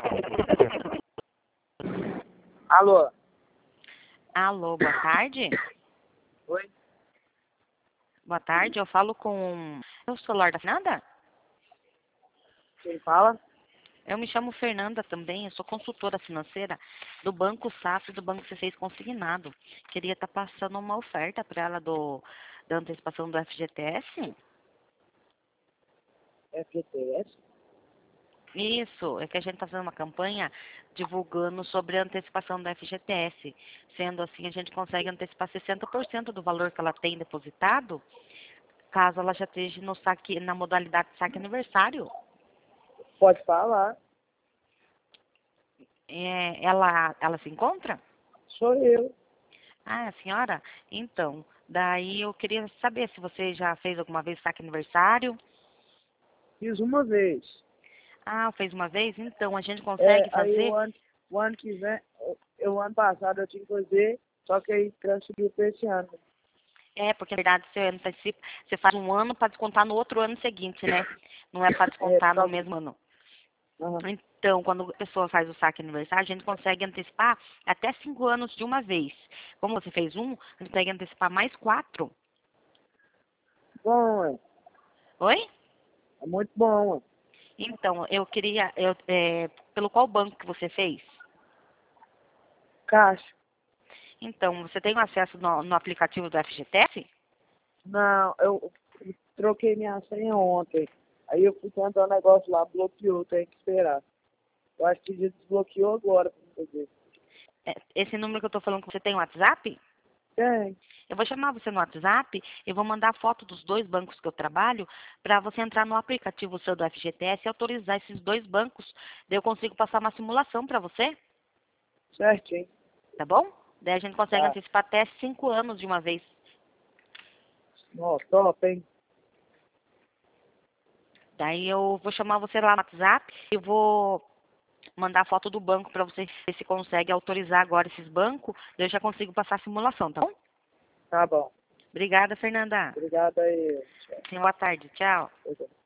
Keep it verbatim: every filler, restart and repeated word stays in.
Alô? Alô, boa tarde. Oi? Boa tarde, eu falo com o celular da Fernanda? Quem fala? Eu me chamo Fernanda também, eu sou consultora financeira do Banco Safra e do Banco C seis Consignado. Queria estar passando uma oferta para ela do, da antecipação do F G T S. F G T S? Isso, é que a gente está fazendo uma campanha divulgando sobre a antecipação do F G T S. Sendo assim, a gente consegue antecipar sessenta por cento do valor que ela tem depositado, caso ela já esteja no saque, na modalidade saque aniversário. Pode falar. É, ela, ela se encontra? Sou eu. Ah, a senhora? Então, daí eu queria saber se você já fez alguma vez saque aniversário. Fiz uma vez. Ah, fez uma vez? Então, a gente É, consegue aí fazer? o ano, o ano que vem, eu, o ano passado eu tinha que fazer, só que aí transferiu para esse ano. É, porque na verdade você antecipa, você faz um ano para descontar no outro ano seguinte, né? Não é para É, por descontar no causa... mesmo ano. Aham. Então, quando a pessoa faz o saque aniversário, a gente consegue antecipar até cinco anos de uma vez. Como você fez um, a gente consegue antecipar mais quatro. Bom, ué. Oi? É muito bom, ué. Então, eu queria, eu, é, pelo qual banco que você fez? Caixa. Então, você tem acesso no, no aplicativo do F G T S? Não, eu troquei minha senha ontem. Aí eu fui tentar um negócio lá, bloqueou, tem que esperar. Eu acho que já desbloqueou agora pra fazer. É, esse número que eu estou falando que você tem o WhatsApp? Tem. Eu vou chamar você no WhatsApp e vou mandar foto dos dois bancos que eu trabalho para você entrar no aplicativo seu do F G T S e autorizar esses dois bancos. Daí eu consigo passar uma simulação para você, Certinho. tá bom? Daí a gente consegue Tá. antecipar até cinco anos de uma vez. Ó, top, hein? Daí eu vou chamar você lá no WhatsApp e vou mandar foto do banco para você ver se consegue autorizar agora esses bancos. Daí eu já consigo passar a simulação, tá bom? Tá bom. Obrigada, Fernanda. Obrigado aí. Tenha boa tarde. Tchau. Tchau.